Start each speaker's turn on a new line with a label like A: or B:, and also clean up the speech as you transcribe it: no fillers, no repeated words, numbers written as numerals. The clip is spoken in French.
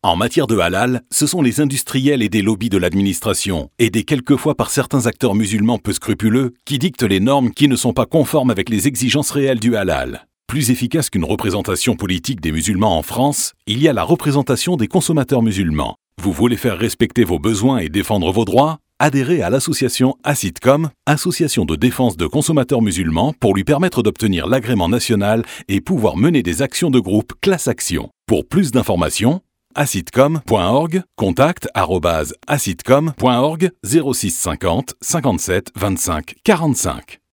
A: En matière de halal, ce sont les industriels et des lobbies de l'administration, aidés quelquefois par certains acteurs musulmans peu scrupuleux, qui dictent les normes qui ne sont pas conformes avec les exigences réelles du halal. Plus efficace qu'une représentation politique des musulmans en France, il y a la représentation des consommateurs musulmans. Vous voulez faire respecter vos besoins et défendre vos droits ? Adhérez à l'association ACIDCOM, Association de défense de consommateurs musulmans, pour lui permettre d'obtenir l'agrément national et pouvoir mener des actions de groupe class action. Pour plus d'informations, acidcom.org, contact@acidcom.org, 06 50 57 25 45.